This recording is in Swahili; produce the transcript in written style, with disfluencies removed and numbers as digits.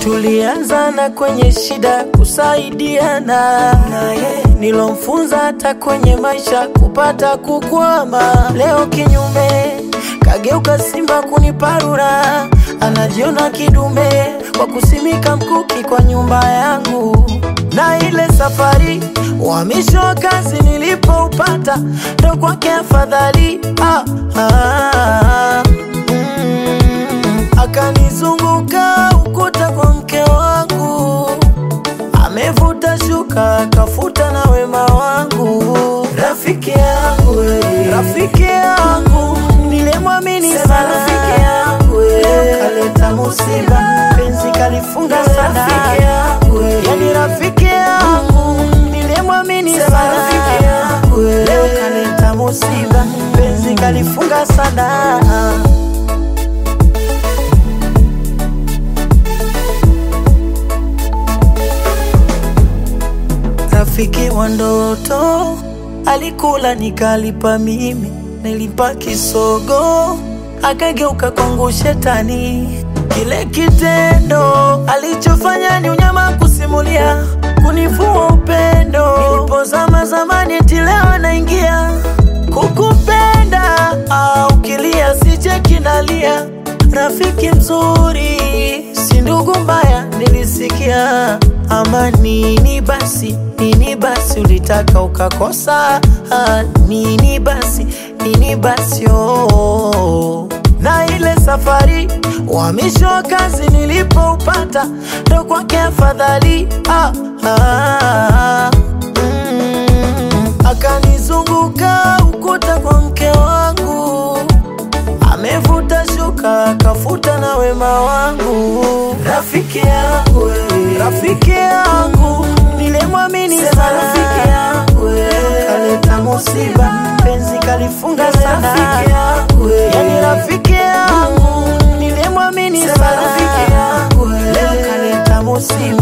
Tulianzana kwenye shida kusaidiana, nilomfunza hata kwenye maisha kupata kukwama. Leo kinyume, kageuka simba kuniparura, anajiona kidume kwa kusimika mkuki kwa nyumba yangu. Na ile safari uhamisho wa kazi nilipoupata, ndo kwake afadhali. Akanizunguka ukuta kwa mke wangu, amevuta shuka kafuta na wema wangu. Rafiki yangu, rafiki yangu, nilemwamini sana. Rafiki yangu, kaleta musiba, penzi kalifunga sana. Rafiki yangu, yani rafiki yangu, nilemwamini sana. Rafiki yangu, leo kaleta musiba, penzi kalifunga sana. Rafiki wa ndoto alikula nikalipa mimi, nilimpa kisogo akageuka kwangu shetani. Kile kitendo alichofanya ni unyama kusimulia, kunivua upendo. Nilipozama zamani eti leo naingia kukupenda, ukilia sicheki nalia. Rafiki mzuri si ndugu mbaya, nilisikia. Ama nini basi ulitaka ukakosa? Nini basi oh. Na ile safari uhamisho wa kazi nilipoupata, ndo kwake afadhali. Akanizunguka ukuta kwa mke wangu, amevuta shuka kafuta na wema wangu. Rafiki yangu, rafiki yangu, nilemwamini sana. Rafiki yangu, kaleta musiba, penzi kalifunga sana. Rafiki yangu, yani rafiki yangu, nilemwamini sana. Rafiki yangu, leo kaleta musiba,